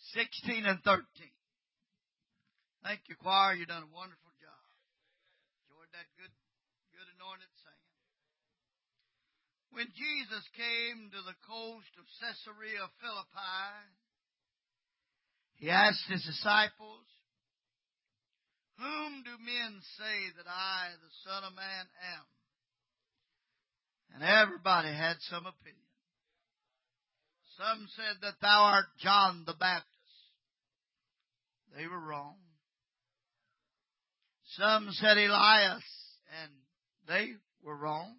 16 and 13. Thank you, choir. You've done a wonderful job. Enjoyed that good anointed singing. When Jesus came to the coast of Caesarea Philippi, He asked His disciples, "Whom do men say that I, the Son of Man, am?" And everybody had some opinion. Some said that thou art John the Baptist. They were wrong. Some said Elias, and they were wrong.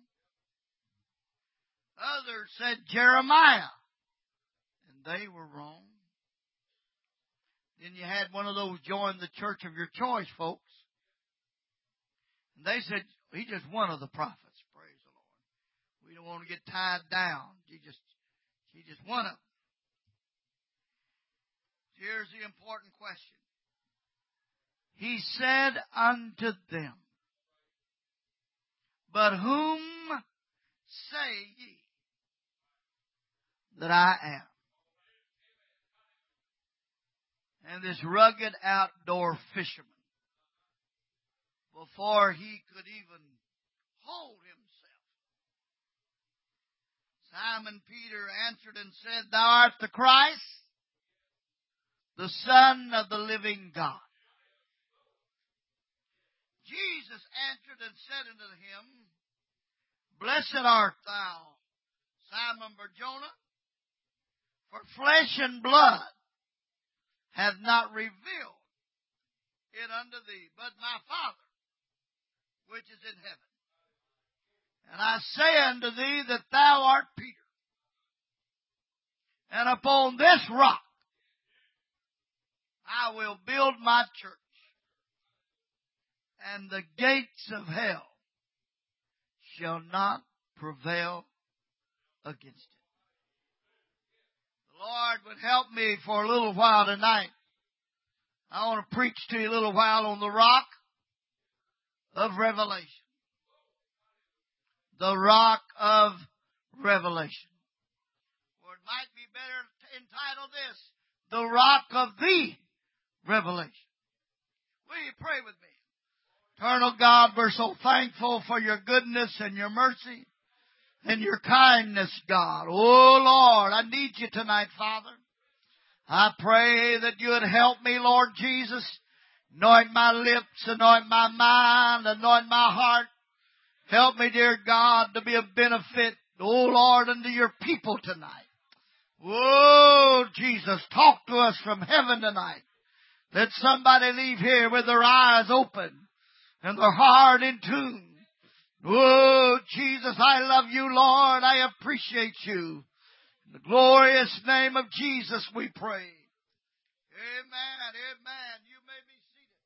Others said Jeremiah, and they were wrong. Then you had one of those join the church of your choice, folks. And they said, he's just one of the prophets, praise the Lord. We don't want to get tied down. He's just one of them. Here's the important question. He said unto them, "But whom say ye that I am?" And this rugged outdoor fisherman, before he could even hold himself, Simon Peter answered and said, "Thou art the Christ, the Son of the living God." Jesus answered and said unto him, "Blessed art thou, Simon Bar-Jonah, for flesh and blood hath not revealed it unto thee, but my Father which is in heaven. And I say unto thee that thou art Peter, and upon this rock I will build my church, and the gates of hell shall not prevail against it." The Lord would help me for a little while tonight. I want to preach to you a little while on the rock of revelation. The rock of revelation. Or it might be better entitled this, the rock of the revelation. Will you pray with me? Eternal God, we're so thankful for your goodness and your mercy and your kindness, God. Oh, Lord, I need you tonight, Father. I pray that you would help me, Lord Jesus. Anoint my lips, anoint my mind, anoint my heart. Help me, dear God, to be a benefit, oh, Lord, unto your people tonight. Oh, Jesus, talk to us from heaven tonight. Let somebody leave here with their eyes open and their heart in tune. Oh, Jesus, I love you, Lord. I appreciate you. In the glorious name of Jesus we pray. Amen, amen. You may be seated.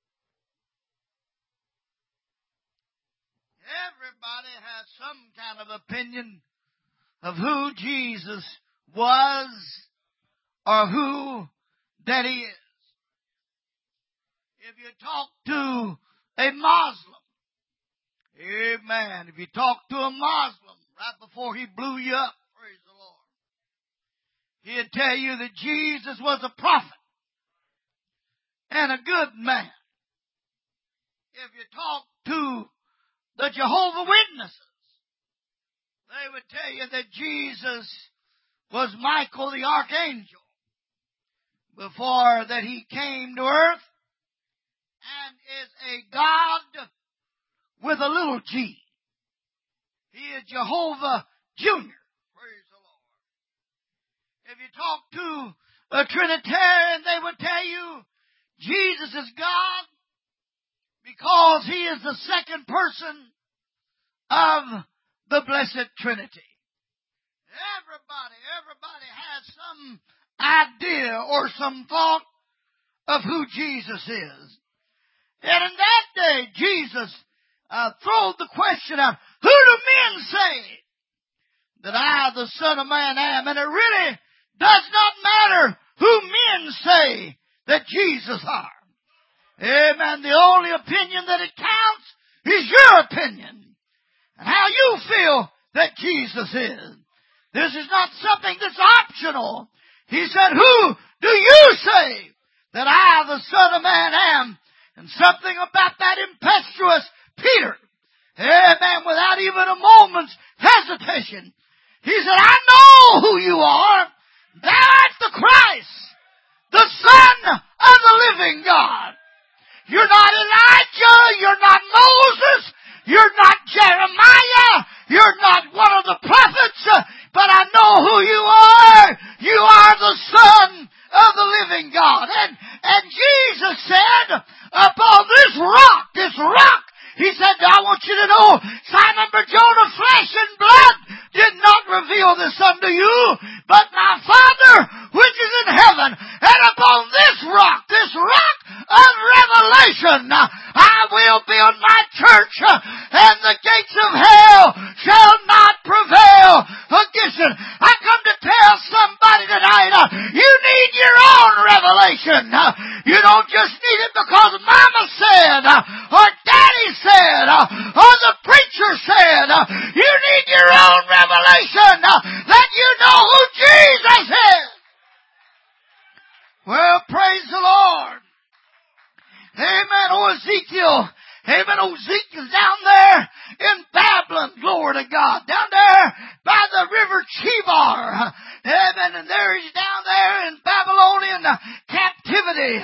Everybody has some kind of opinion of who Jesus was or who that he is. If you talk to a Muslim, amen. If you talk to a Muslim right before he blew you up, praise the Lord, he'd tell you that Jesus was a prophet and a good man. If you talk to the Jehovah's Witnesses, they would tell you that Jesus was Michael the Archangel before that he came to earth and is a God with a little g. He is Jehovah Jr. Praise the Lord. If you talk to a Trinitarian, they would tell you Jesus is God because he is the second person of the Blessed Trinity. Everybody has some idea or some thought of who Jesus is. And in that day, Jesus threw the question out, who do men say that I, the Son of Man, am? And it really does not matter who men say that Jesus are. Amen. The only opinion that it counts is your opinion and how you feel that Jesus is. This is not something that's optional. He said, who do you say the Son of Man am. And something about that impetuous Peter, amen, without even a moment's hesitation, he said, I know who you are. Thou art the Christ, the Son of the living God. You're not Elijah. You're not Moses. You're not Jeremiah. You're not one of the prophets. But I know who you are. You are the Son of the living God. And Jesus said, upon this rock, He said, I want you to know, Simon Bar-Jonah, flesh and blood did not reveal this unto you, but my Father which is in heaven. And upon this rock of revelation, I will build my church, and the gates of hell shall not prevail against it. I come to tell somebody tonight, you need your own revelation. You don't just need it because Mama said, or Daddy said, or the preacher said. You need your own revelation that you know who Jesus is. Well, praise the Lord. Amen. Oh, Ezekiel. Amen. Oh, Ezekiel's down there in Babylon. Glory to God. Down there by the river Chebar. Amen. And there he's down there in Babylonian captivity.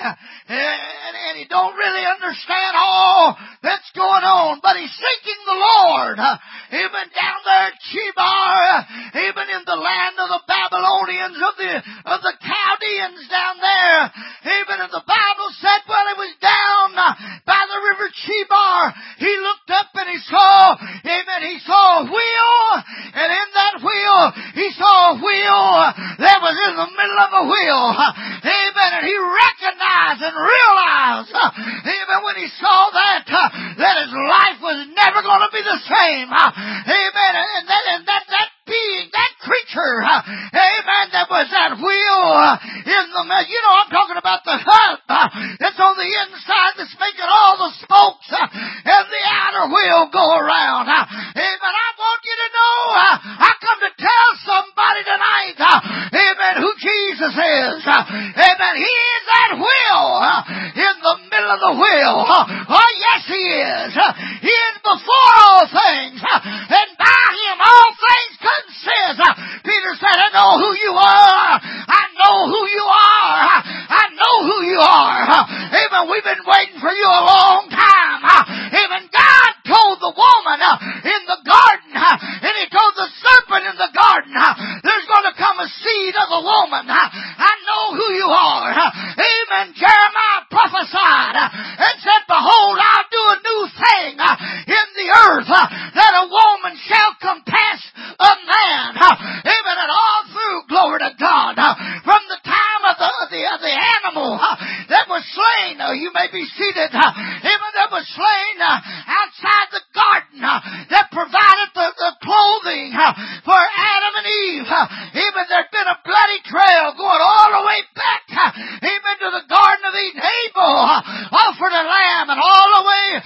And he don't really understand all that's going on. But he's seeking the Lord. Amen. Down there at Chebar. Amen. In the land of the Babylonians, of the Chaldeans down there. Amen. And the Bible said, well, it was down by the river Chebar. He looked up and he saw, amen, he saw a wheel, and in that wheel, he saw a wheel that was in the middle of a wheel. Amen. And he recognized and realized, amen, when he saw that his life was never going to be the same. Amen. And that being, that creature, amen, that was that wheel in the middle. You know, I'm talking about the hub that's on the inside that's making all the spokes and the outer wheel go around. Amen. I want you to know, I come to tell somebody tonight, amen, who Jesus is. Amen. He is that wheel in the middle of the wheel. Oh, yes, He is. He is before all things, and by Him all things consist. Peter said, I know who you are. I know who you are. I know who you are. Amen. We've been waiting for you a long time. Amen. God told the woman in the garden, and He told the serpent in the garden, there's going to come a seed of a woman. I know who you are. Amen. Jeremiah prophesied and said, behold, I'll do a new thing in the earth, that a woman shall compass a man. Amen. And all through, glory to God, from the time of the animal that was slain, you may be seated, amen, that was slain outside the garden, that provided the clothing for Adam and Eve. Even there'd been a bloody trail going all the way back, amen, to the Garden of Eden. Abel offered a lamb, and all the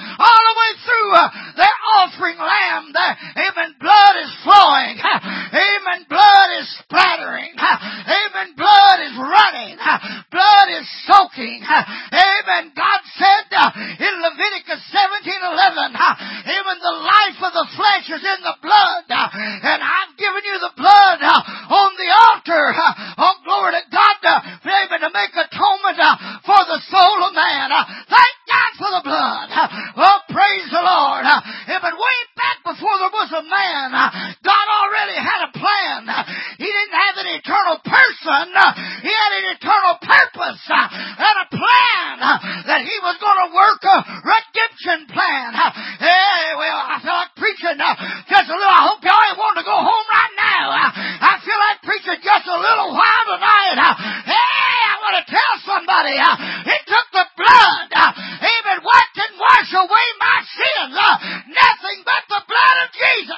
way through their offering lamb, amen, blood is flowing. Amen, blood is splattering. Amen, blood is running. Blood is soaking. Amen. God said in Leviticus 17:11, even the life of the flesh is in the blood, and I've given you the blood on the altar. Oh, glory to God, amen, to make atonement for the soul of man. Thank God for the blood. Oh, praise the Lord. Amen. Way back before there was a man, God already had a plan. He didn't have an eternal person. He had an eternal purpose and a plan that He was going to work a redemption plan. Hey, well, I feel like preaching just a little. I hope y'all ain't wanting to go home right now. I feel like preaching just a little while tonight. Hey, I want to tell somebody, it took the blood, amen, what can wash away my sins? Nothing but the blood of Jesus.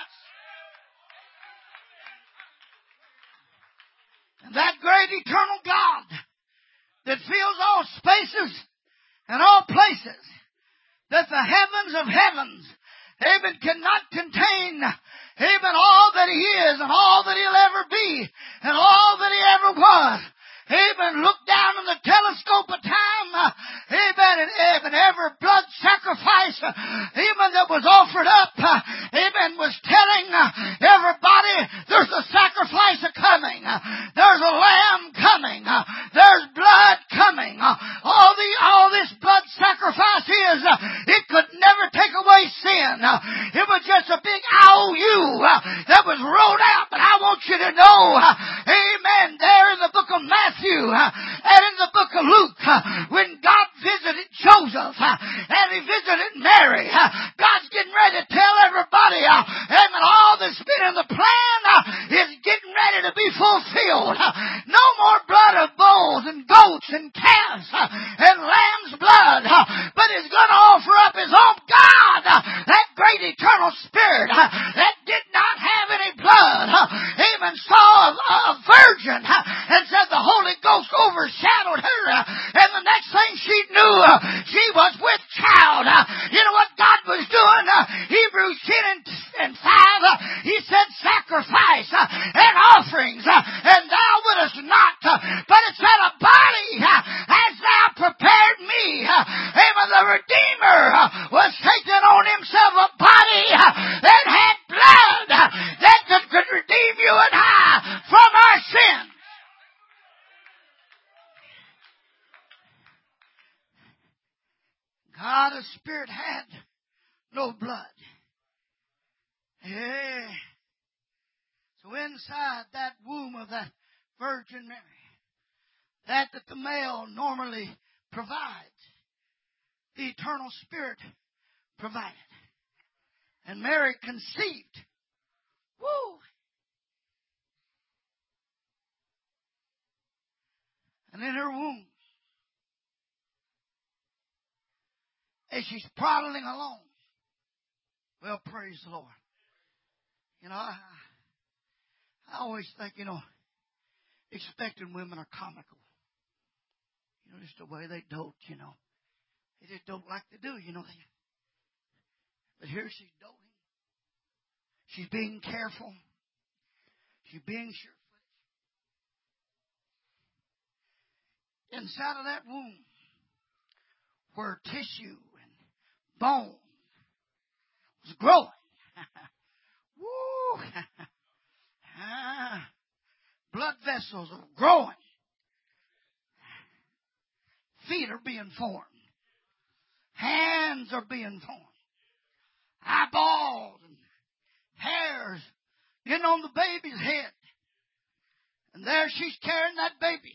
That great eternal God that fills all spaces and all places, that the heavens of heavens, amen, cannot contain, amen, all that He is and all that He'll ever be and all that He ever was. Amen. Look down in the telescope of time, book of Luke, when God visited Joseph and He visited Mary, God's getting ready to tell everybody, amen, all that's been in the plan is getting ready to be fulfilled. No more blood of bulls and goats and calves and lamb's blood, but He's going to offer up His own God, that great eternal Spirit that did not have any blood. Amen. Saw a virgin and said the Holy Ghost overshadowed her, and the next thing she knew, she was with child. You know what God was doing? Hebrews 10 and 5, He said sacrifice and offerings, and thou wouldest not, but it said a body as thou prepared me. Amen. The Redeemer was taking on Himself a body that had blood that could redeem you and I from our sin. God, the Spirit had no blood. Yeah. So inside that womb of that Virgin Mary, that the male normally provides, the eternal Spirit provided. And Mary conceived. Woo! And in her womb, as she's plodding along, well, praise the Lord. You know, I always think, expecting women are comical. Just the way they dote, They just dote like they do, But here she's doting. She's being careful. She's being sure-footed. Inside of that womb, where tissue and bone was growing. Woo! Blood vessels are growing. Feet are being formed. Hands are being formed. Eyeballs and hairs getting on the baby's head. And there she's carrying that baby.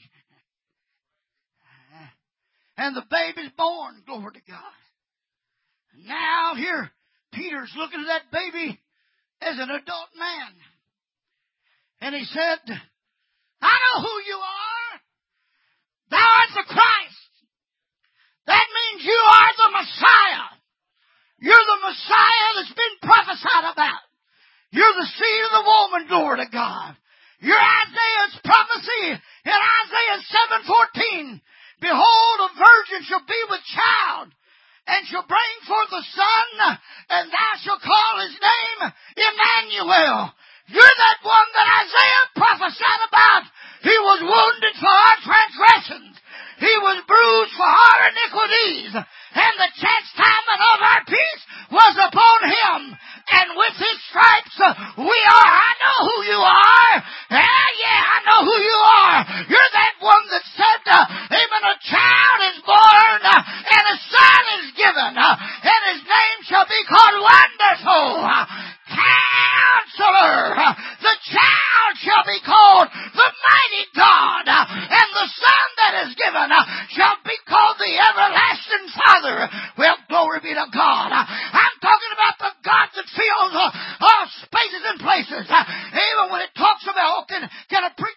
And the baby's born, glory to God. And now here, Peter's looking at that baby as an adult man. And he said, I know who you are. Thou art the Christ. That means you are the Messiah. You're the Messiah that's been prophesied about. You're the seed of the woman, glory to God. You're Isaiah's prophecy in Isaiah 7:14. Behold, a virgin shall be with child, and shall bring forth a son, and thou shalt call his name Emmanuel. You're that one that Isaiah prophesied about. He was wounded for our transgressions. He was bruised for our iniquities. And the chastisement of our peace was upon Him. And with His stripes we are. I know who you are. Yeah, I know who you are. You're that one that said, even a child is born and a son is given. And His name shall be called Wonderful. Counselor. The child shall be called the Mighty God. And the son that is given shall be called the Everlasting Father. Well, glory be to God. I'm talking about the God that fills all spaces and places. Even when it talks about, can a preacher?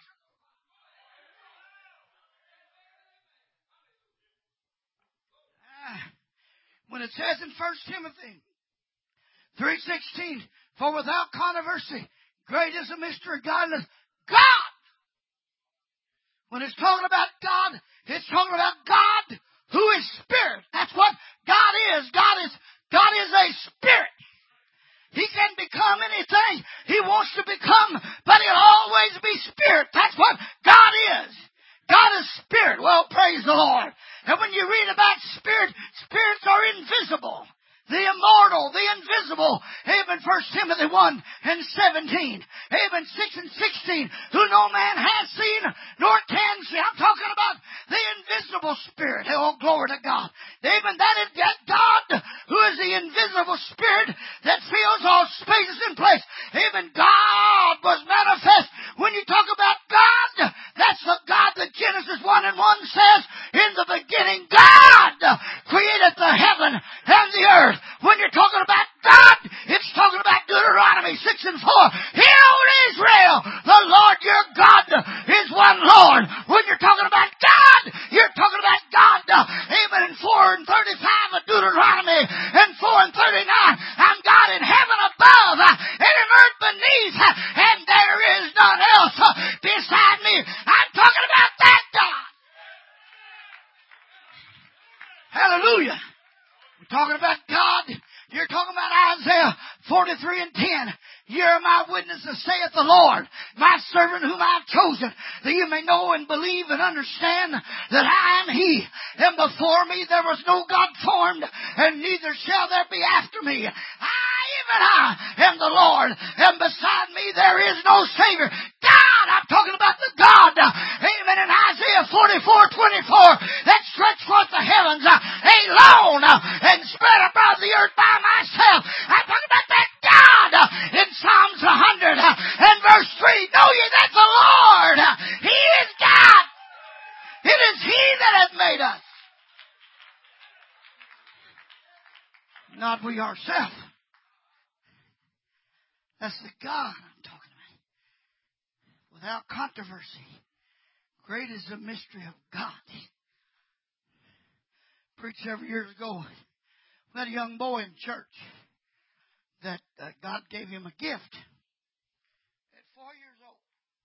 When it says in 1 Timothy 3:16, for without controversy, great is the mystery of godliness. God! When it's talking about God, it's talking about God who is Spirit. That's what God is. God is a Spirit. He can become anything He wants to become, but He'll always be Spirit. That's what God is. God is Spirit. Well, praise the Lord. And when you read about Spirit, spirits are invisible. The immortal, the invisible. Amen. 1 Timothy 1:17. Amen. 6 and 16. Who no man has seen nor can see. I'm talking about the invisible Spirit. Oh, glory to God. Amen. That is that God who is the invisible Spirit that fills all spaces and place. Amen. God was manifest. When you talk about God, that's the God that Genesis 1:1 says Deuteronomy and 4 and 39. I'm God in heaven above and in earth beneath, and there is none else beside me. I'm talking about that God. Hallelujah. We're talking about God. You're talking about Isaiah 43 and 10. Ye are my witnesses, saith the Lord, my servant whom I have chosen, that you may know and believe and understand that I am He. And before me there was no God formed, and neither shall there be after me. Even I am the Lord, and beside me there is no Savior. God, I'm talking about the God, amen, in Isaiah 44:24, that stretched forth the heavens alone and spread abroad the earth by myself. I'm talking about that God in Psalms 100 and verse 3. Know ye that the Lord, He is God. It is He that hath made us, not we ourselves. That's the God I'm talking about. Without controversy. Great is the mystery of God. Preached several years ago. We had a young boy in church that God gave him a gift at 4 years old.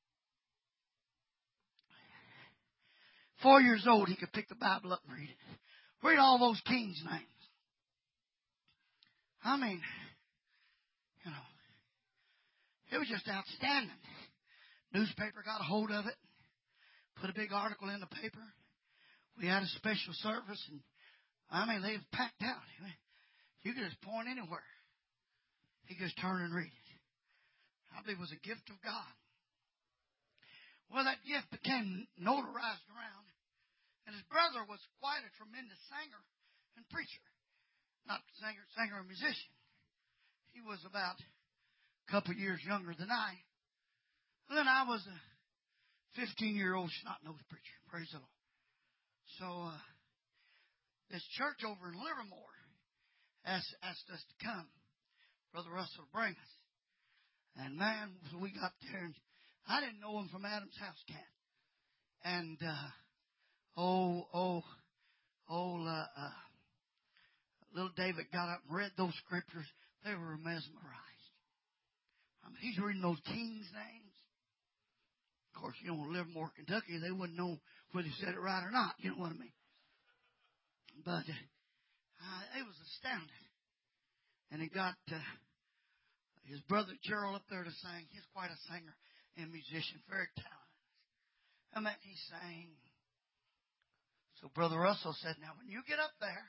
4 years old, he could pick the Bible up and read it. Read all those kings' names. I mean, you know, it was just outstanding. Newspaper got a hold of it, put a big article in the paper. We had a special service, and I mean, they were packed out. You could just point anywhere. He could just turn and read it. I believe it was a gift of God. Well, that gift became notarized around, and his brother was quite a tremendous singer and preacher. Not singer and musician. He was about a couple years younger than I. And then I was a 15-year-old snot-nosed preacher. Praise the Lord. So, this church over in Livermore asked us to come. Brother Russell to bring us. And man, so we got there, and I didn't know him from Adam's house cat. And, little David got up and read those scriptures. They were mesmerized. I mean, he's reading those kings' names. Of course, you know, in Livermore, Kentucky, they wouldn't know whether he said it right or not. You know what I mean? But it was astounding. And he got his brother Gerald up there to sing. He's quite a singer and musician, very talented. I mean, he sang. So Brother Russell said, now, when you get up there,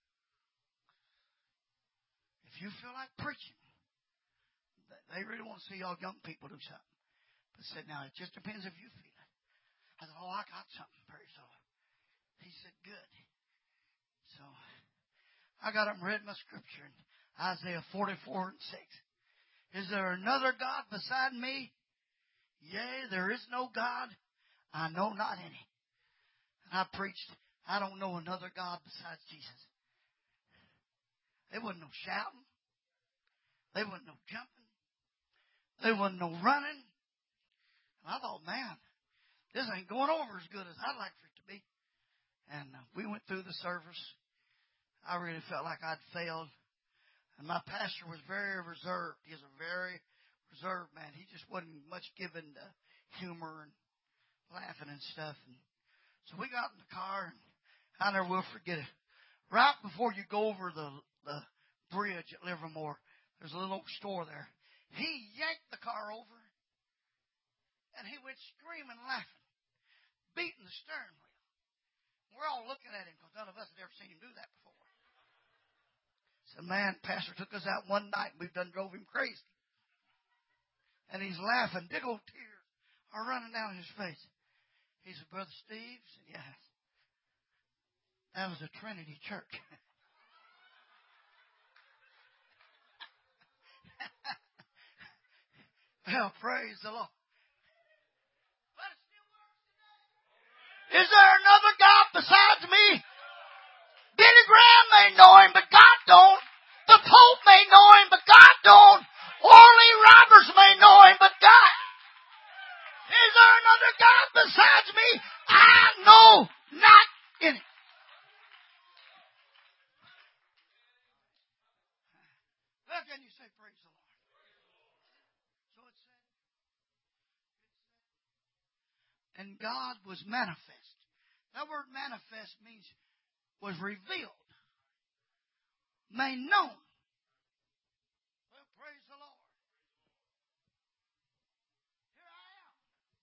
if you feel like preaching, they really want to see y'all young people do something. But said, now, it just depends if you feel it. I said, I got something, praise the Lord. He said, good. So I got up and read my scripture in Isaiah 44 and 6. Is there another God beside me? Yea, there is no God. I know not any. And I preached, I don't know another God besides Jesus. There wasn't no shouting. There wasn't no jumping. There wasn't no running. And I thought, man, this ain't going over as good as I'd like for it to be. And we went through the service. I really felt like I'd failed. And my pastor was very reserved. He's a very reserved man. He just wasn't much given to humor and laughing and stuff. And so we got in the car, and I never will forget it. Right before you go over the bridge at Livermore, there's a little old store there. He yanked the car over, and he went screaming, laughing, beating the steering wheel. We're all looking at him because none of us had ever seen him do that before. So, man, Pastor took us out one night. We've done drove him crazy. And he's laughing. Big old tears are running down his face. He said, Brother Steve? I said, yes. That was a Trinity church. Well, praise the Lord. But it still works today. Is there another God besides me? Billy Graham may know him, but God don't. The Pope may know him, but God don't. Orly Roberts may know him, but God. Is there another God besides me? I know not any. Can you say praise the Lord? So it said, and God was manifest. That word manifest means was revealed, made known. Well, praise the Lord. Here I am.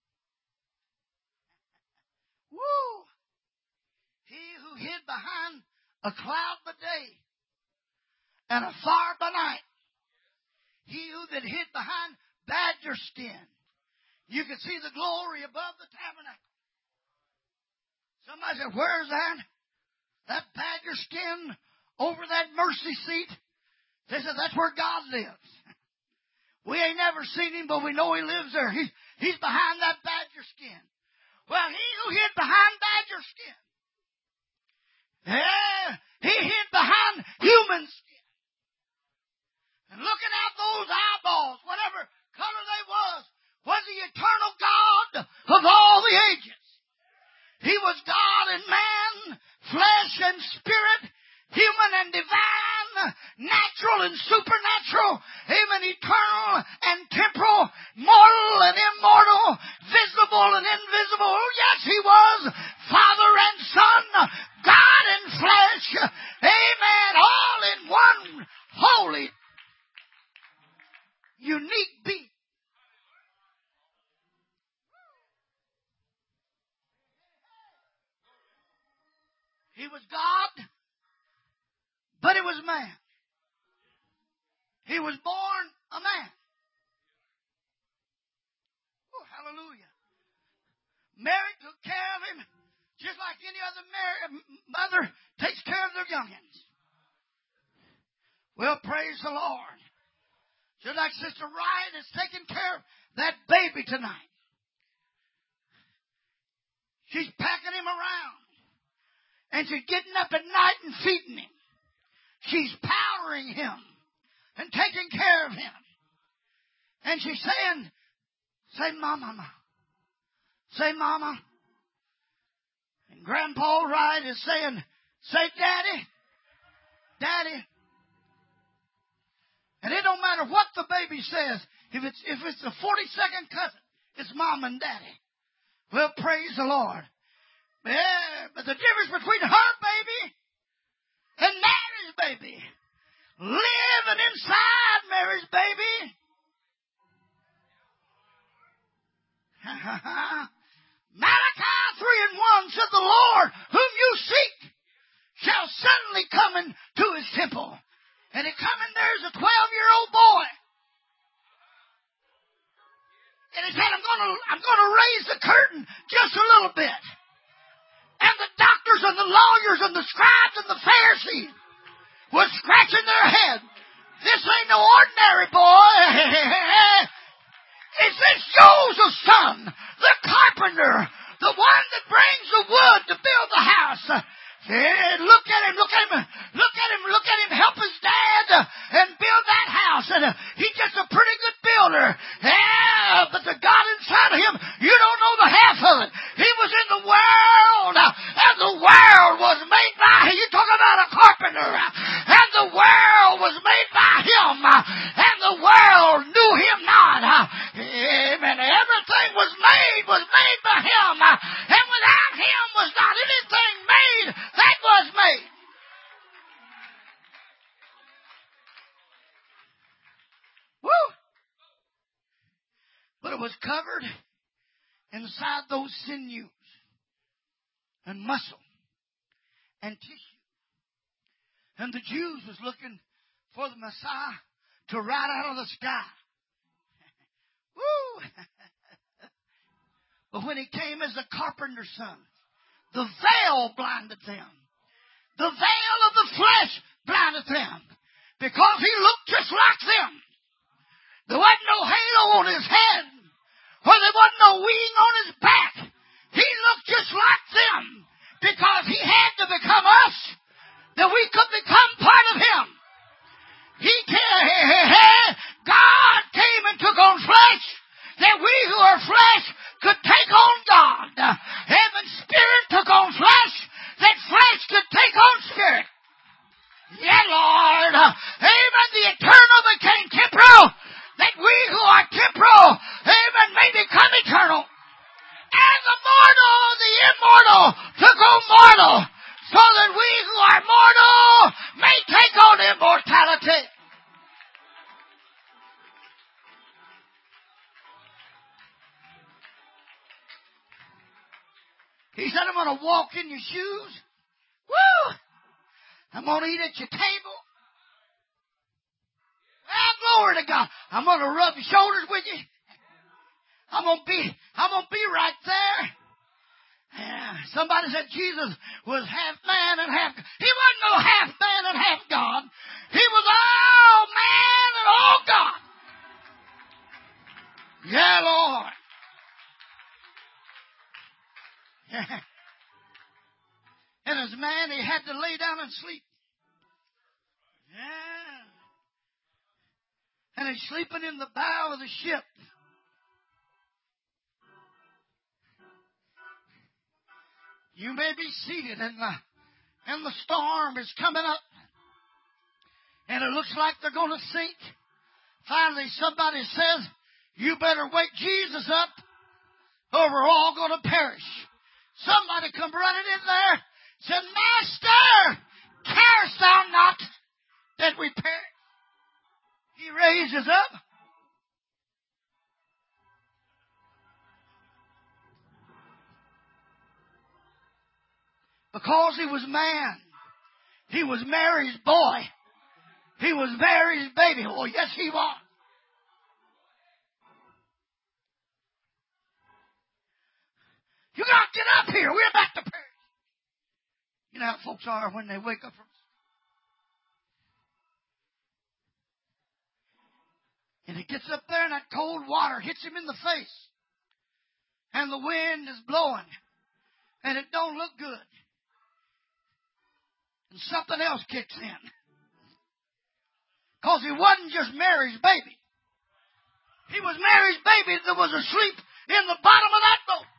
Woo! He who hid behind a cloud by day and a fire by night. He who that hid behind badger skin. You could see the glory above the tabernacle. Somebody said, where's that? That badger skin over that mercy seat. They said, that's where God lives. We ain't never seen him, but we know he lives there. He's behind that badger skin. Well, he who hid behind badger skin. Yeah, he hid behind human skin. And looking at those eyeballs, whatever color they was the eternal God of all the ages. He was God and man, flesh and spirit, human and divine, natural and supernatural, even eternal and temporal, mortal and immortal, visible and invisible. Yes, he was Father and Son, God and flesh. Amen. All in one holy, unique being. He was God, but he was man. He was born a man. Oh, hallelujah. Mary took care of him just like any other mother takes care of their youngins. Well, praise the Lord. Just like Sister Ryan is taking care of that baby tonight. She's packing him around. And she's getting up at night and feeding him. She's powdering him and taking care of him. And she's saying, say, Mama. Say, Mama. And Grandpa Wright is saying, say, Daddy. Daddy. And it don't matter what the baby says. If it's the 42nd cousin, it's Mom and Daddy. Well, praise the Lord. Yeah, but the difference between her baby and Mary's baby, living inside Mary's baby. Malachi 3:1 said, the Lord whom you seek shall suddenly come into his temple. And he come in there as a 12-year-old boy. And he said, I'm gonna raise the curtain just a little bit. And the doctors and the lawyers and the scribes and the Pharisees were scratching their head. This ain't no ordinary boy. It's this Joseph's son, the carpenter, the one that brings the wood to build the house. And look at him help his dad and build that house. And he's just a pretty good builder. Yeah, but the God inside of him, you don't know the half of it. He was in the world, and the world was made by him. You talk about a carpenter, and the world was made by him, and the world knew him not. Amen. Everything was made by him, and without him was not anything made that was made. Woo! But it was covered inside those sinews and muscle and tissue. And the Jews was looking for the Messiah to ride out of the sky. Woo! But when he came as the carpenter's son, the veil blinded them. The veil of the flesh blinded them. Because he looked just like them. There wasn't no halo on his head. Or there wasn't no wing on his back. He looked just like them. Because he had to become us. That we could become part of him. God came and took on flesh. That we who are flesh could take on God. Heaven spirit took on flesh. That flesh could take on spirit. Yeah, Lord. Amen. The eternal became so that we who are mortal may take on immortality. He said, I'm going to walk in your shoes. Woo! I'm going to eat at your table. Ah, glory to God. I'm going to rub shoulders with you. I'm going to be right there. Yeah. Somebody said Jesus was half man and half God. He wasn't no half man and half God. He was all man and all God. Yeah, Lord. Yeah. And as man, he had to lay down and sleep. Yeah. And he's sleeping in the bow of the ship. You may be seated and the storm is coming up. And it looks like they're going to sink. Finally, somebody says, you better wake Jesus up or we're all going to perish. Somebody come running in there, said, Master, carest thou not that we perish? He raises up. Because he was man. He was Mary's boy. He was Mary's baby. Oh, yes, he was. You got to get up here. We're about to perish. You know how folks are when they wake up from and he gets up there and that cold water hits him in the face. And the wind is blowing. And it don't look good. And something else kicks in. Because he wasn't just Mary's baby. He was Mary's baby that was asleep in the bottom of that boat.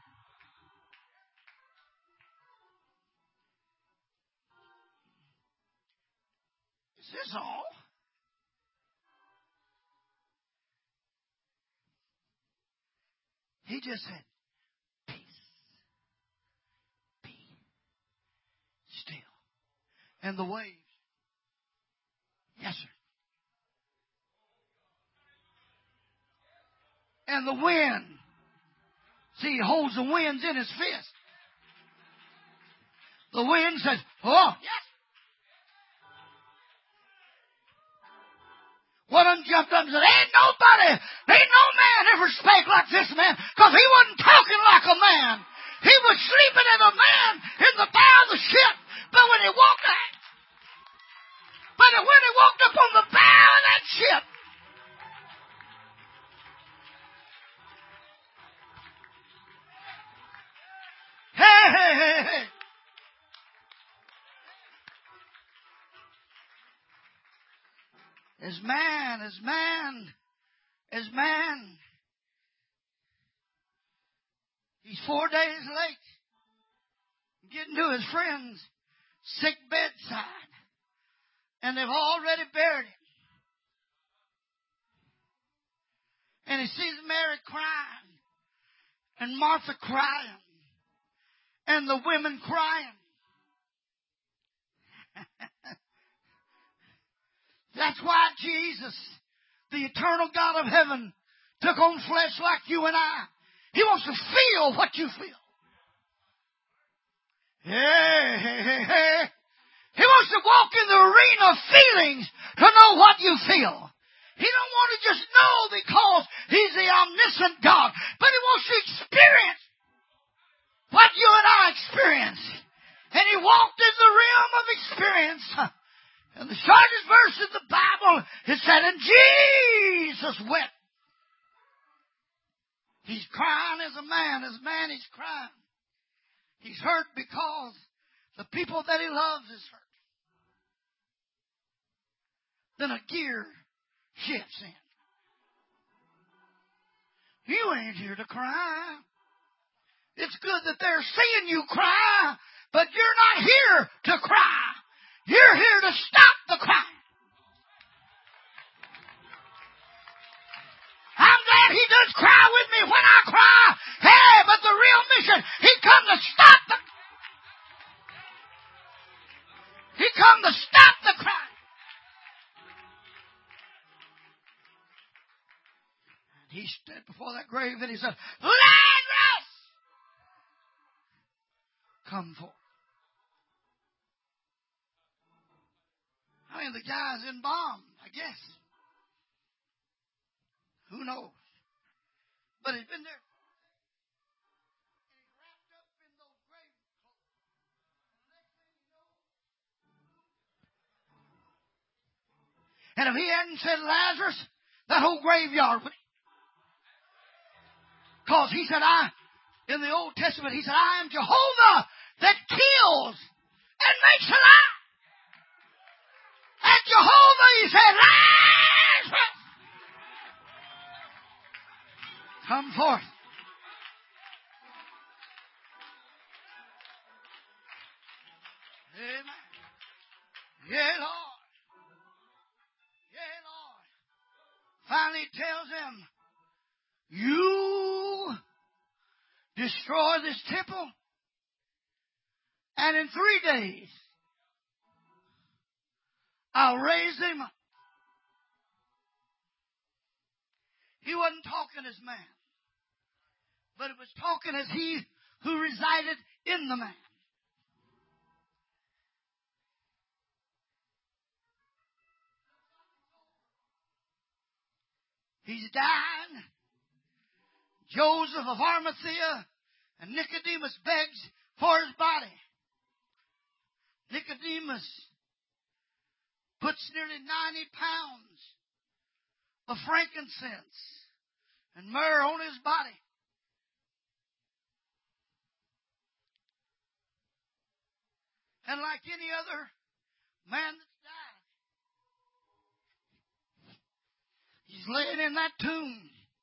Is this all? He just said, peace, be still. And the waves, yes, sir. And the wind, see, he holds the winds in his fist. The wind says, oh, yes. One of them jumped up and said, ain't no man ever spake like this man, because he wasn't talking like a man. He was sleeping as a man in the bow of the ship. But when he walked up on the bow of that ship, hey. As man. He's 4 days late getting to his friend's sick bedside. And they've already buried him. And he sees Mary crying. And Martha crying. And the women crying. That's why Jesus, the eternal God of heaven, took on flesh like you and I. He wants to feel what you feel. Hey. He wants to walk in the arena of feelings to know what you feel. He don't want to just know because He's the omniscient God, but He wants to experience what you and I experience. And He walked in the realm of experience. And the shortest verse in the Bible is said, and Jesus wept. He's crying as man he's crying. He's hurt because the people that He loves is hurt. Then a gear shifts in. You ain't here to cry. It's good that they're seeing you cry, but you're not here to cry. You're here to stop the crying. I'm glad He does cry with me when I cry. Hey, but the real mission, He come to stop the... come to stop the crying. And he stood before that grave and he said, Lazarus, come forth. I mean, the guy's embalmed, I guess. Who knows? But he's been there. And he's wrapped up in those grave clothes. And if he hadn't said Lazarus, that whole graveyard would. Because he said, in the Old Testament, he said, I am Jehovah that kills and makes alive. And Jehovah, he said, Lazarus, come forth. Amen. Yeah, Lord. Yeah, Lord. Finally he tells them, you destroy this temple, and in 3 days I'll raise him up. He wasn't talking as man, but it was talking as he who resided in the man. He's dying. Joseph of Arimathea and Nicodemus begs for his body. Nicodemus puts nearly 90 pounds of frankincense and myrrh on his body. And like any other man that's died, he's laying in that tomb.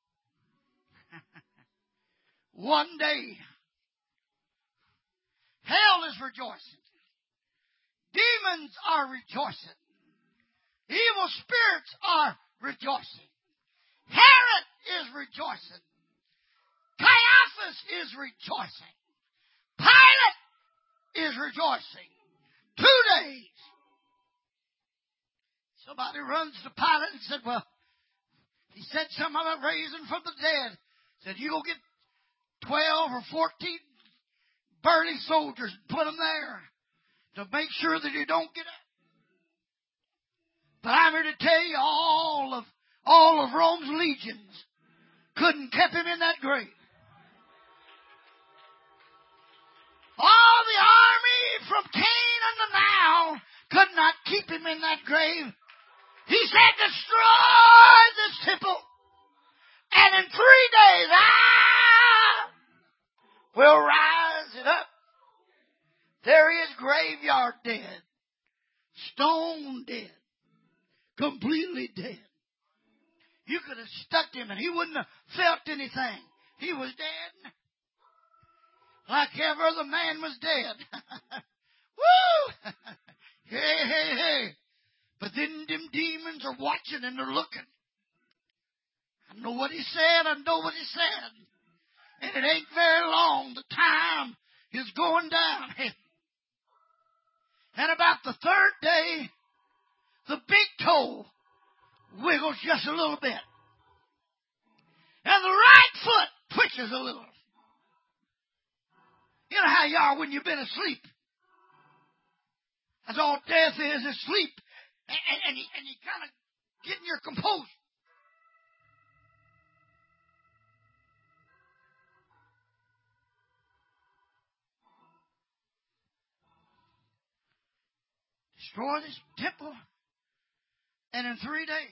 One day, hell is rejoicing. Demons are rejoicing. Evil spirits are rejoicing. Herod is rejoicing. Caiaphas is rejoicing. Pilate is rejoicing. 2 days. Somebody runs to Pilate and said, well, he said something about raising from the dead. Said, you go get 12 or 14 burly soldiers and put them there to make sure that you don't get up. But I'm here to tell you, all of Rome's legions couldn't keep him in that grave. All the army from Canaan to now could not keep him in that grave. He said, destroy this temple, and in 3 days I will rise it up. There he is, graveyard dead, stone dead, completely dead. You could have stuck him and he wouldn't have felt anything. He was dead. Like every other man was dead. Woo! Hey, hey, hey. But then them demons are watching and they're looking. I know what he said. I know what he said. And it ain't very long. The time is going down. And about the 3rd day, the big toe wiggles just a little bit. And the right foot twitches a little. You know how you are when you've been asleep. That's all death is sleep. And you kind of getting your composure. Destroy this temple, and in 3 days,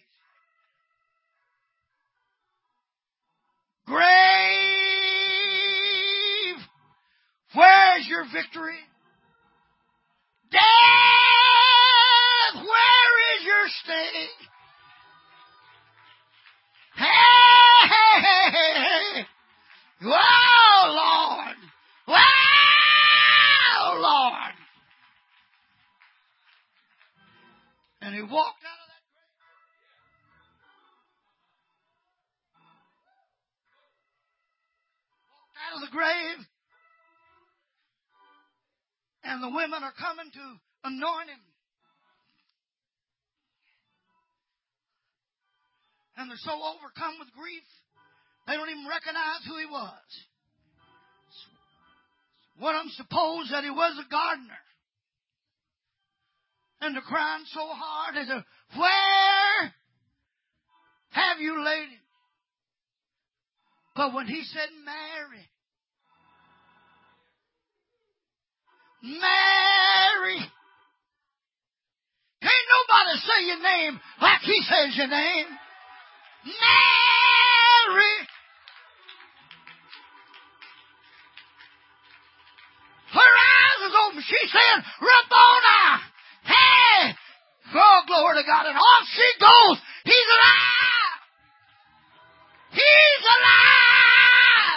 grave, where's your victory? Death, where is your sting? Hey, hey, hey, hey, hey. Wow, Lord. Wow, Lord. And he walked out of that grave. Walked out of the grave. And the women are coming to anoint him. And they're so overcome with grief, they don't even recognize who he was. One of them supposed that he was a gardener. And they're crying so hard, they said, where have you laid him? But when he said, Mary, Mary, can't nobody say your name like he says your name. Mary. Her eyes was open. She said, Rabboni. Hey! Oh, glory to God. And off she goes. He's alive. He's alive.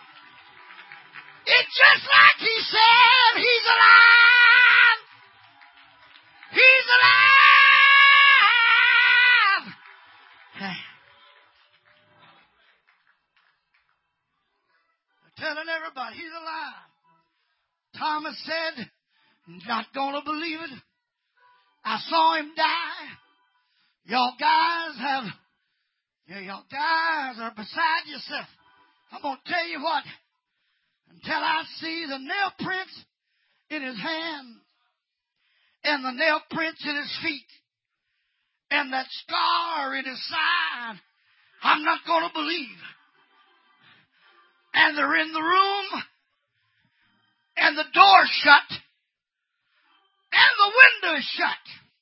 It's just like he said. He's alive. He's alive. Hey. They're telling everybody he's alive. Thomas said, not gonna believe it. I saw him die. Y'all guys are beside yourself. I'm gonna tell you what, until I see the nail prints in his hands and the nail prints in his feet and that scar in his side, I'm not gonna believe. And they're in the room, and the door's shut, and the window's shut.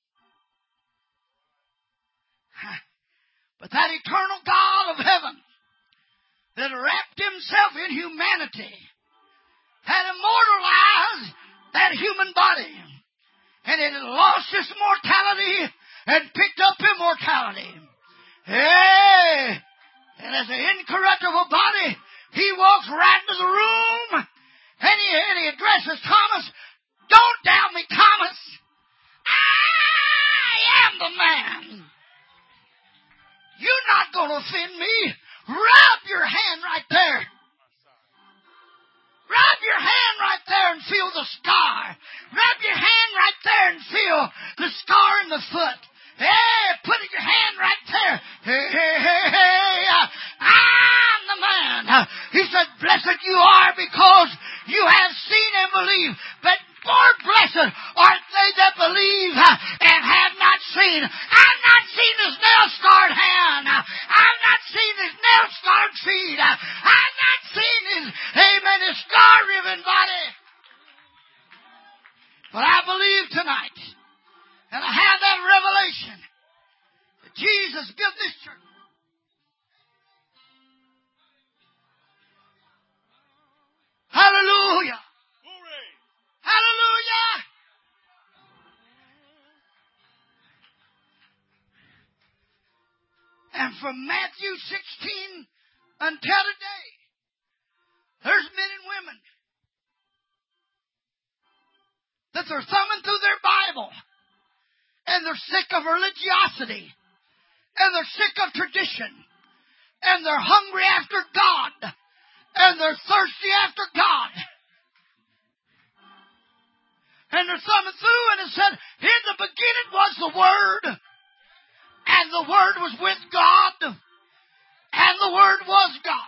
But that eternal God of heaven that wrapped himself in humanity had immortalized that human body. And it had lost its mortality and picked up immortality. Hey! And as an incorruptible body, he walks right into the room and he addresses Thomas. Don't doubt me, Thomas. I am the man. You're not going to offend me. Rub your hand right there. Rub your hand right there and feel the scar. Rub your hand right there and feel the scar in the foot. Hey, put your hand right there. Hey, hey, hey, hey. I'm the man. He said, blessed you are because you have seen and believed. But more blessed are they that believe and have not seen. I've not seen his nail-scarred hand. I've not seen his nail-scarred feet. I've not seen his, amen, his scar-riven body. But I believe tonight, and I have that revelation, that Jesus built this church. Hallelujah. Glory. Hallelujah. And from Matthew 16 until today, there's men and women that they're thumbing through their Bible and they're sick of religiosity and they're sick of tradition and they're hungry after God and they're thirsty after God. And they're thumbing through and it said, in the beginning was the Word, and the Word was with God, and the Word was God.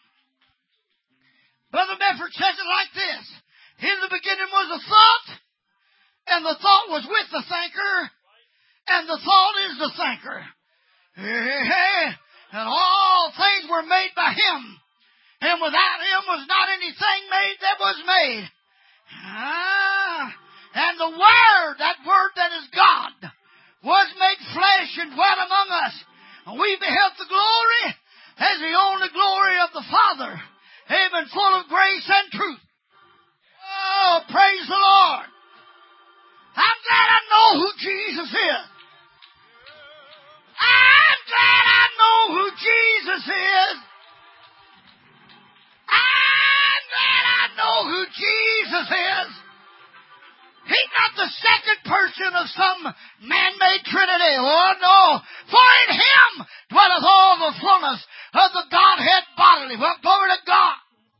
Brother Bedford says it like this. In the beginning was a thought, and the thought was with the thinker, and the thought is the thinker. And all things were made by Him, and without Him was not anything made that was made. And the Word, that Word that is God, was made flesh and dwelt among us. And we beheld the glory as the only glory of the Father. Amen. Full of grace and truth. Oh, praise the Lord. I'm glad I know who Jesus is. I'm glad I know who Jesus is. I'm glad I know who Jesus is. He's not the second person of some man-made trinity. Oh, no. For in Him dwelleth all the fullness of the Godhead bodily. Well, glory to God.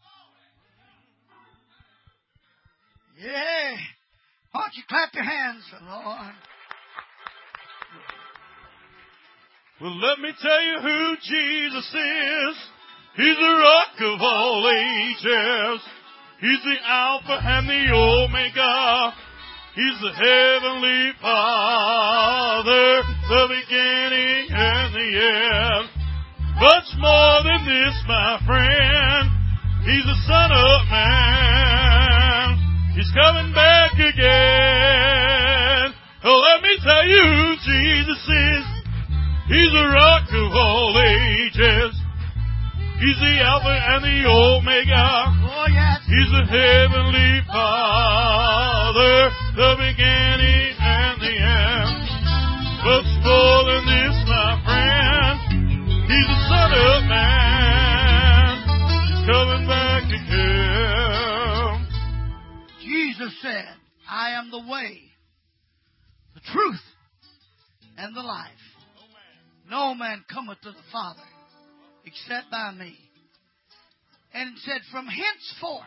Yeah. Why don't you clap your hands, Lord? Well, let me tell you who Jesus is. He's the rock of all ages. He's the Alpha and the Omega. He's the Heavenly Father, the beginning and the end. Much more than this, my friend. He's the Son of Man. He's coming back again. Oh, let me tell you who Jesus is. He's the rock of all ages. He's the Alpha and the Omega. Oh, yes. He's the Heavenly Father, the beginning and the end. Much more than this, my friend. He's the Son of Man. He's coming back again. Jesus said, I am the way, the truth, and the life. No man cometh to the Father except by me. And said, from henceforth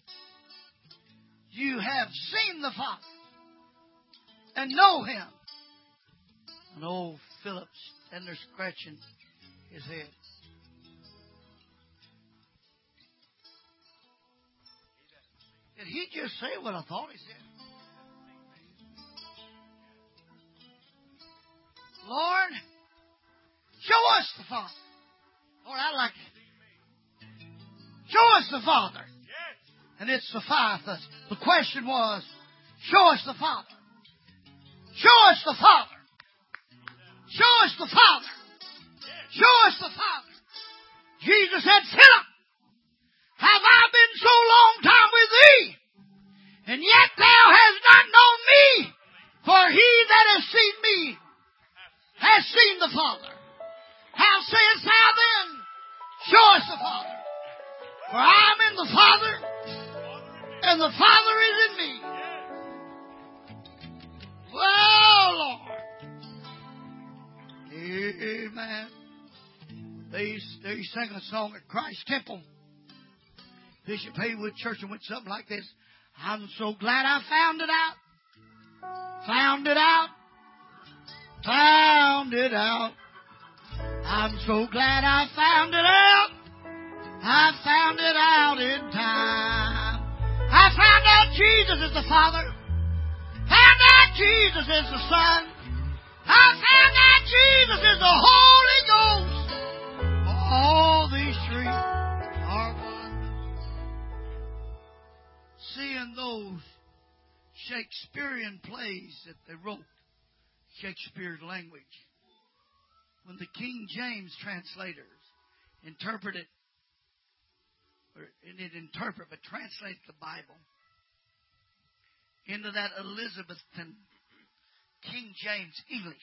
you have seen the Father and know Him. And old Philip standing there scratching his head. Did he just say what I thought he said? Lord, show us the Father. Lord, I like it. Show us the Father. And it sufficeth us. The question was, show us the Father. Show us the Father. Show us the Father. Show us the Father. Jesus said, Philip, have I been so long time with thee? And yet thou hast not known me. For he that has seen me has seen the Father. How sayest thou then? Show us the Father. For I am in the Father, and the Father is in me. Well, Lord. Amen. They sang a song at Christ Temple. Bishop Haywood Church went something like this. I'm so glad I found it out. Found it out. Found it out. I'm so glad I found it out. I found it out in time. I found out Jesus is the Father. Found out Jesus is the Son. I found out Jesus is the Holy Ghost. All these three are one. Seeing those Shakespearean plays that they wrote, Shakespeare's language, when the King James translators interpreted, but translate the Bible into that Elizabethan King James English.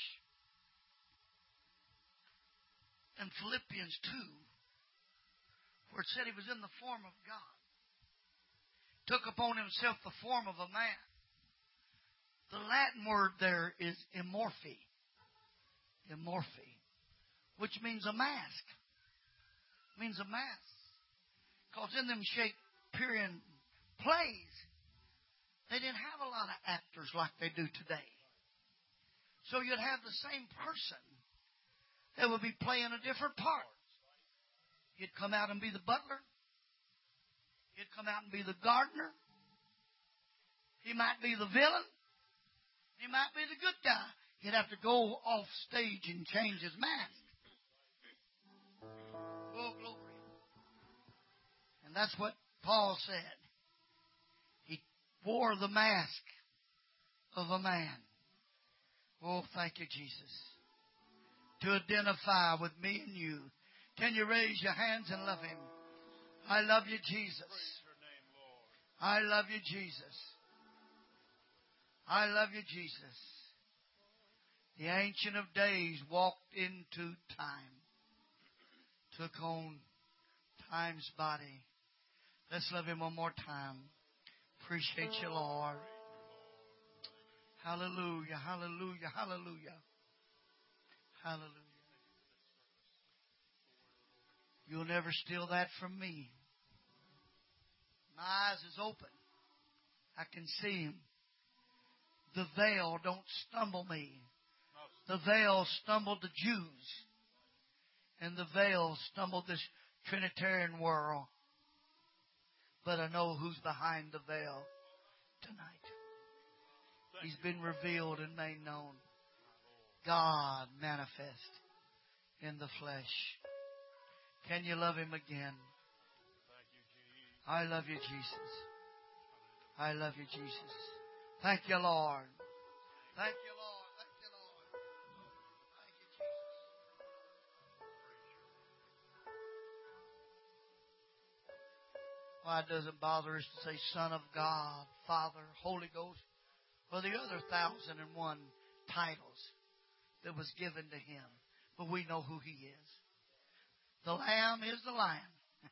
And Philippians 2, where it said he was in the form of God, took upon himself the form of a man. The Latin word there is immorphe. Immorphe. Which means a mask. Means a mask. Because in them Shakespearean plays, they didn't have a lot of actors like they do today. So you'd have the same person that would be playing a different part. He'd come out and be the butler. He'd come out and be the gardener. He might be the villain. He might be the good guy. He'd have to go off stage and change his mask. Oh, glory. And that's what Paul said. He wore the mask of a man. Oh, thank you, Jesus. To identify with me and you. Can you raise your hands and love Him? I love you, Jesus. I love you, Jesus. I love you, Jesus. The Ancient of Days walked into time. Took on time's body. Let's love Him one more time. Appreciate you, Lord. Hallelujah, hallelujah, hallelujah. Hallelujah. You'll never steal that from me. My eyes is open. I can see Him. The veil don't stumble me. The veil stumbled the Jews. And the veil stumbled this Trinitarian world. But I know who's behind the veil tonight. He's been revealed and made known. God manifest in the flesh. Can you love Him again? I love you, Jesus. I love you, Jesus. Thank you, Lord. Thank you, Lord. Thank you, Lord. Thank you, Jesus. Why does it bother us to say Son of God, Father, Holy Ghost, or the other 1,001 titles that was given to Him? But we know who He is. The Lamb is the Lion.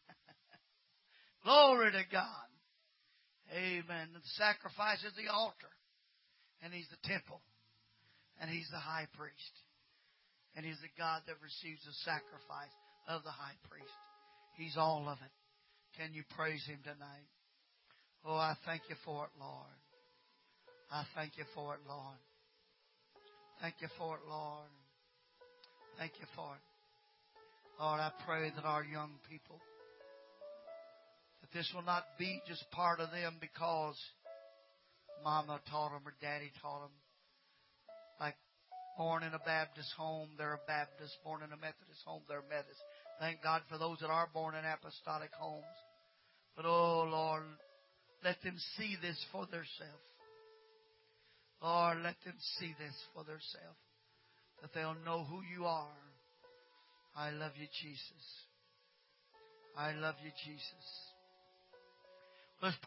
Glory to God. Amen. The sacrifice is the altar. And He's the temple. And He's the high priest. And He's the God that receives the sacrifice of the high priest. He's all of it. Can you praise Him tonight? Oh, I thank you for it, Lord. I thank you for it, Lord. Thank you for it, Lord. Thank you for it. Lord, I pray that our young people, that this will not be just part of them because Mama taught them or Daddy taught them. Like born in a Baptist home, they're a Baptist. Born in a Methodist home, they're Methodist. Thank God for those that are born in apostolic homes. But, oh, Lord, let them see this for themselves. Lord, let them see this for themselves. That they'll know who You are. I love You, Jesus. I love You, Jesus. Let's